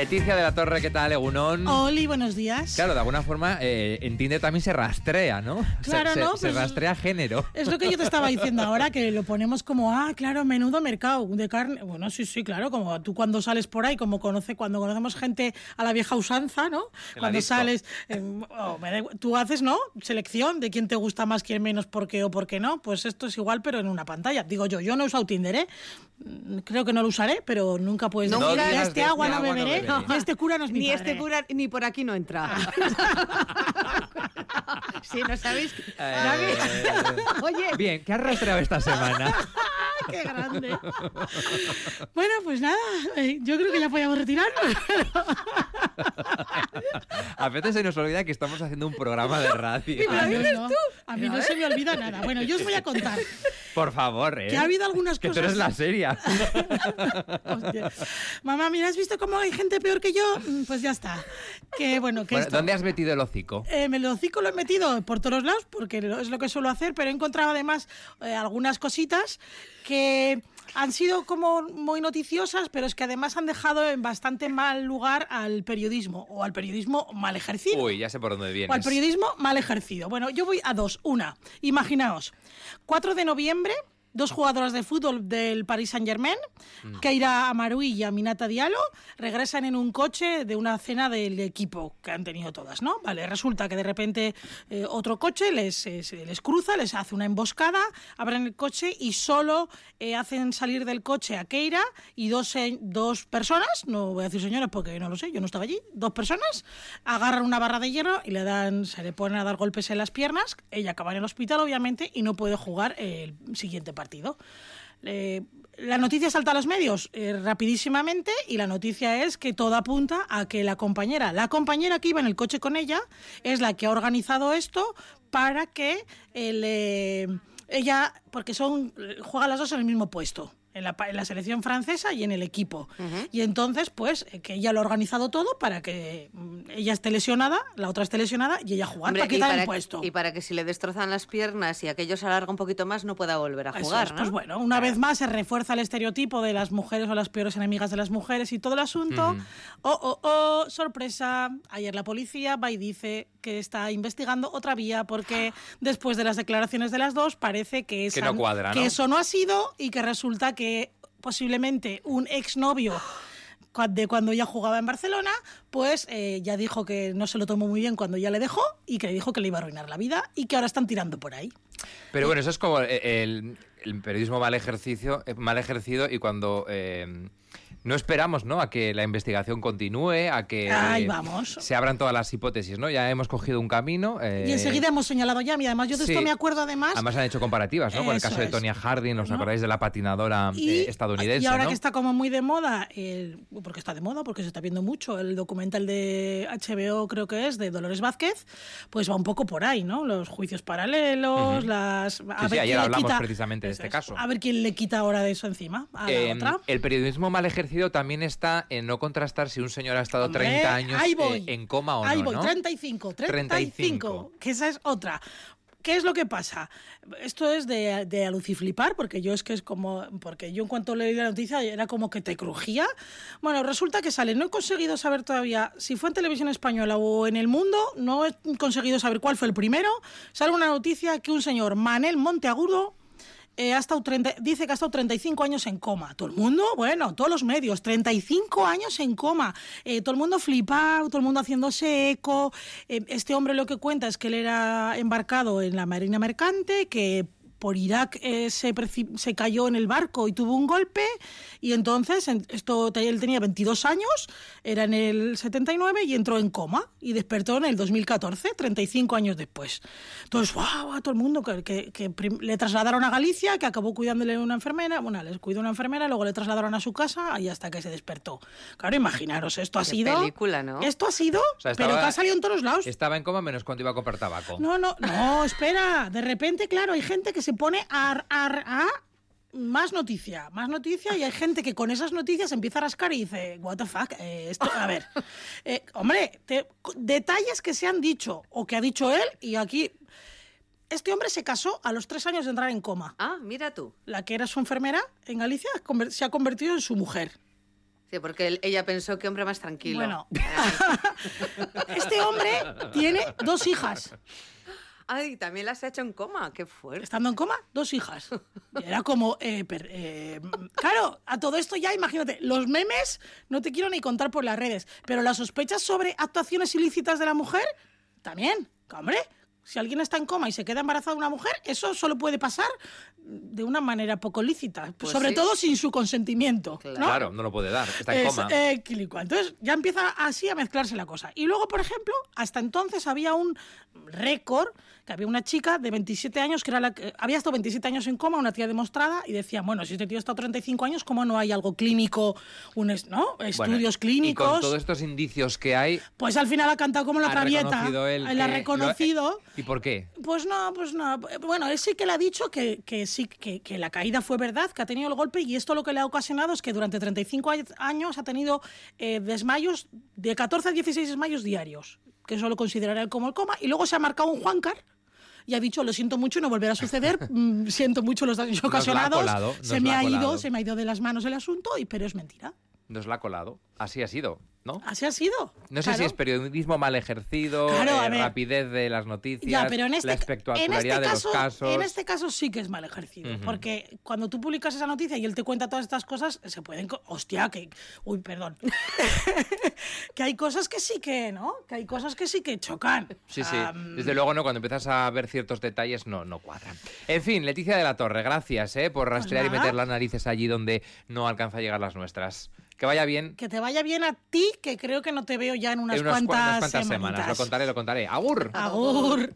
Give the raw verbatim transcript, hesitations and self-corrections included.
Leticia de la Torre, ¿qué tal, Egunon? Oli, buenos días. Claro, de alguna forma, eh, en Tinder también se rastrea, ¿no? Claro, se, ¿no? Se, se pues rastrea género. Es lo que yo te estaba diciendo ahora, que lo ponemos como, ah, claro, menudo mercado de carne. Bueno, sí, sí, claro, como tú cuando sales por ahí, como conoce, cuando conocemos gente a la vieja usanza, ¿no? En cuando disco. sales, eh, oh, me da, tú haces, ¿no? Selección de quién te gusta más, quién menos, por qué o por qué no. Pues esto es igual, pero en una pantalla. Digo yo, yo no he usado Tinder, ¿eh? Creo que no lo usaré, pero nunca puedes No, decir, no de digas este de agua este no agua no beberé, beberé. ni este cura no es mi Ni padre. este cura ni por aquí no entra. Sí, ¿no sabéis? Eh, Oye, Bien, ¿qué has rastreado esta semana? ¡Qué grande! Bueno, pues nada, eh, yo creo que ya podíamos retirarnos. A veces se nos olvida que estamos haciendo un programa de radio. A mí no, a mí no se me olvida nada. Bueno, yo os voy a contar Por favor, ¿eh? que ha habido algunas Que tú cosas... eres la seria. Hostia. Mamá, mira, ¿has visto cómo hay gente peor que yo? Mm, Pues ya está. Que bueno, que Bueno, esto... ¿dónde has metido el hocico? Eh, me lo hocico lo he metido por todos lados porque es lo que suelo hacer, pero he encontrado además eh, algunas cositas que han sido como muy noticiosas, pero es que además han dejado en bastante mal lugar al periodismo, o al periodismo mal ejercido. Uy, ya sé por dónde vienes. O al periodismo mal ejercido. Bueno, yo voy a dos. Una, imaginaos, cuatro de noviembre, dos jugadoras de fútbol del Paris Saint-Germain, mm. Keira Amarui y Aminata Diallo, regresan en un coche de una cena del equipo que han tenido todas, ¿no? Vale, resulta que de repente eh, otro coche les, eh, les cruza, les hace una emboscada, abren el coche y solo eh, hacen salir del coche a Keira y dos, eh, dos personas, no voy a decir señoras porque no lo sé, yo no estaba allí, dos personas, agarran una barra de hierro y le dan, se le ponen a dar golpes en las piernas, ella acaba en el hospital obviamente y no puede jugar el siguiente partido. partido. Eh, la noticia salta a los medios eh, rapidísimamente y la noticia es que todo apunta a que la compañera, la compañera que iba en el coche con ella es la que ha organizado esto para que el, eh, ella, porque son juegan las dos en el mismo puesto. En la, en la selección francesa y en el equipo. Uh-huh. Y entonces, pues, que ella lo ha organizado todo para que ella esté lesionada, la otra esté lesionada y ella jugar. Hombre, para quitar el puesto. Y para que si le destrozan las piernas y aquello se alarga un poquito más, no pueda volver a jugar, es, ¿no? Pues bueno, una claro. vez más se refuerza el estereotipo de las mujeres o las peores enemigas de las mujeres y todo el asunto. Uh-huh. Oh, oh, oh, sorpresa. Ayer la policía va y dice que está investigando otra vía porque después de las declaraciones de las dos parece que, esa, que, no cuadra, ¿no? que eso no ha sido y que resulta que que posiblemente un exnovio de cuando ella jugaba en Barcelona, pues eh, ya dijo que no se lo tomó muy bien cuando ella le dejó y que le dijo que le iba a arruinar la vida y que ahora están tirando por ahí. Pero bueno, eso es como el, el periodismo mal ejercicio, mal ejercido y cuando eh, no esperamos, ¿no?, a que la investigación continúe, a que Ay, vamos. se abran todas las hipótesis, ¿no? Ya hemos cogido un camino. Eh... Y enseguida hemos señalado ya, y además yo de sí. esto me acuerdo además... Además han hecho comparativas, ¿no? Con el caso de Tonya Harding, ¿os ¿no? acordáis de la patinadora y, eh, estadounidense? Y ahora ¿no? que está como muy de moda, el, porque está de moda, porque se está viendo mucho, el documental de H B O creo que es, de Dolores Vázquez, pues va un poco por ahí, ¿no? Los juicios paralelos, uh-huh. las... A sí, ver sí, ayer hablamos quita, precisamente de este es, caso. A ver quién le quita ahora de eso encima a la eh, otra. El periodismo mal ejercido también está en no contrastar si un señor ha estado Hombre, treinta años eh, en coma o ahí no, voy, ¿no? treinta y cinco, treinta y cinco, que esa es otra. ¿Qué es lo que pasa? Esto es de, de aluciflipar, porque yo es que es como... Porque yo en cuanto leí la noticia era como que te crujía. Bueno, resulta que sale. No he conseguido saber todavía si fue en Televisión Española o en El Mundo. No he conseguido saber cuál fue el primero. Sale una noticia que un señor, Manel Monteagudo, Eh, ha estado treinta, dice que ha estado treinta y cinco años en coma. Todo el mundo, bueno, todos los medios, treinta y cinco años en coma. Eh, todo el mundo flipado, todo el mundo haciéndose eco. Eh, este hombre lo que cuenta es que él era embarcado en la Marina Mercante, que por Irak eh, se, se cayó en el barco y tuvo un golpe, y entonces esto, él tenía veintidós años, era en el setenta y nueve y entró en coma y despertó en el dos mil catorce, treinta y cinco años después. Entonces, wow, a todo el mundo que, que, que le trasladaron a Galicia, que acabó cuidándole una enfermera, bueno, les cuidó una enfermera, luego le trasladaron a su casa y hasta que se despertó. Claro, imaginaros, esto ha Qué sido... película, ¿no? Esto ha sido, o sea, estaba, pero que ha salido en todos lados. Estaba en coma menos cuando iba a comprar tabaco. No, no, no, espera, de repente, claro, hay gente que se pone a, a, a más noticia, más noticia, y hay gente que con esas noticias empieza a rascar y dice, what the fuck, eh, esto, a ver, eh, hombre, te, detalles que se han dicho o que ha dicho él, y aquí, este hombre se casó a los tres años de entrar en coma. Ah, mira tú. La que era su enfermera en Galicia se ha convertido en su mujer. Sí, porque él- ella pensó que hombre más tranquilo. Bueno, este hombre tiene dos hijas. Ay, también las ha hecho en coma, qué fuerte. Estando en coma, dos hijas. Y era como, eh, per- eh, claro, a todo esto ya, imagínate, los memes no te quiero ni contar por las redes, pero las sospechas sobre actuaciones ilícitas de la mujer, también, hombre. Si alguien está en coma y se queda embarazada de una mujer, eso solo puede pasar de una manera poco lícita, Pues sobre sí. todo sin su consentimiento, Claro. ¿no? Claro, no lo puede dar, está en Es, coma. eh, quilicua. Entonces ya empieza así a mezclarse la cosa. Y luego, por ejemplo, hasta entonces había un récord, que había una chica de veintisiete años, que era la que había estado veintisiete años en coma, una tía demostrada, y decía, bueno, si este tío está treinta y cinco años, ¿cómo no hay algo clínico, un es- ¿no? Bueno, estudios Y clínicos? con todos estos indicios que hay, Pues al final ha cantado como la ha travieta. reconocido él. Él ha que lo- reconocido. ¿Y por qué? Pues no, pues no. Bueno, él sí que le ha dicho que, que sí, que, que la caída fue verdad, que ha tenido el golpe, y esto lo que le ha ocasionado es que durante treinta y cinco años ha tenido eh, desmayos de catorce a dieciséis desmayos diarios, que eso lo considerará él como el coma, y luego se ha marcado un Juancar y ha dicho, lo siento mucho, no volverá a suceder, mm, siento mucho los daños la ha ocasionados, colado, se nos me la ha ha ido, colado. se me ha ido de las manos el asunto, y pero es mentira. Nos la ha colado. Así ha sido, ¿no? Así ha sido. No sé si Claro. es periodismo mal ejercido, Claro, a eh, ver. rapidez de las noticias, Ya, pero en este, la en espectacularidad este de caso, los casos. en este caso sí que es mal ejercido, Ujú. porque cuando tú publicas esa noticia y él te cuenta todas estas cosas, se pueden... co- Hostia, que... Uy, perdón. Que hay cosas que sí que, ¿no? Que hay cosas que sí que chocan. Sí, sí. Ah, mm, Desde luego, no, cuando empiezas a ver ciertos detalles, no, no cuadran. En fin, Leticia de la Torre, gracias ¿eh? por rastrear y nada. meter las narices allí donde no alcanza a llegar las nuestras. Que vaya bien. Que te vaya bien a ti, que creo que no te veo ya en unas, en unas, cua- cuantas, unas cuantas semanas. semanitas. Lo contaré, lo contaré. ¡Agur! Agur.